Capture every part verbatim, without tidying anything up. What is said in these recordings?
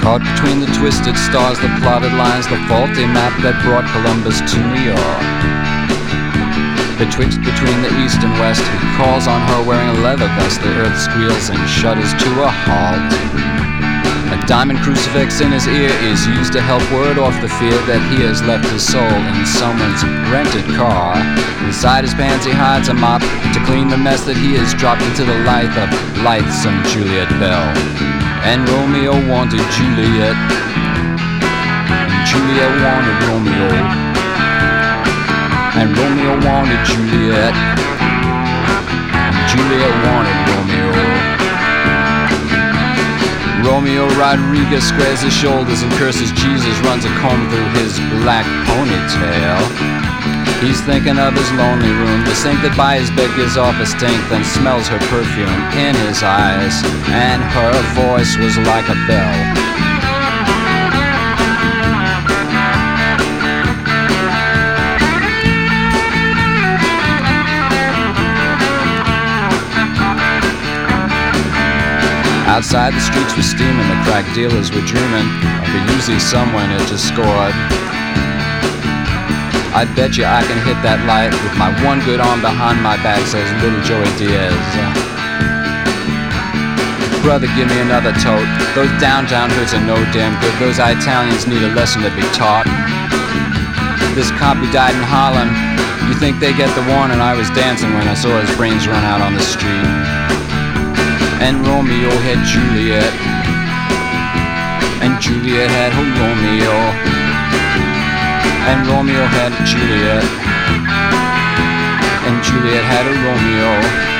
Caught between the twisted stars, the plotted lines, the faulty map that brought Columbus to New York. Betwixt between the east and west, he calls on her wearing a leather vest. The earth squeals and shudders to a halt. A diamond crucifix in his ear is used to help ward off the fear that he has left his soul in someone's rented car. Inside his pants he hides a mop to clean the mess that he has dropped into the life of lightsome Juliet Bell. And Romeo wanted Juliet, and Juliet wanted Romeo, and Romeo wanted Juliet, and Juliet wanted Romeo. Romeo Rodriguez squares his shoulders and curses Jesus, runs a comb through his black ponytail. He's thinking of his lonely room, the sink that by his bed gives off a stink, then smells her perfume in his eyes, and her voice was like a bell. Outside the streets were steaming, the crack dealers were dreaming of a Uzi someone had just scored. I bet you I can hit that light with my one good arm behind my back, says little Joey Diaz. Brother, give me another tote. Those downtown hoods are no damn good. Those Italians need a lesson to be taught. This cop who died in Harlem, you think they get the warning? I was dancing when I saw his brains run out on the street. And Romeo had Juliet, and Juliet had her Romeo, and Romeo had Juliet, and Juliet had a Romeo.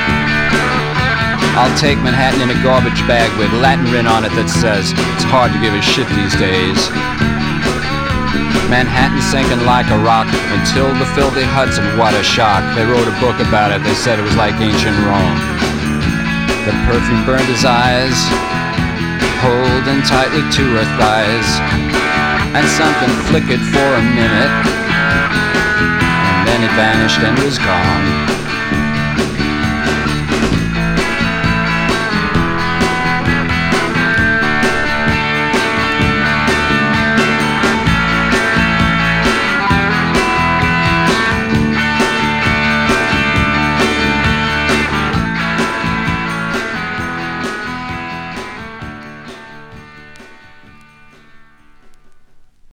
I'll take Manhattan in a garbage bag with Latin written on it that says it's hard to give a shit these days. Manhattan sinking like a rock until the filthy Hudson, what a shock. They wrote a book about it, they said it was like ancient Rome. The perfume burned his eyes, holding tightly to her thighs, and something flickered for a minute, and then it vanished and was gone.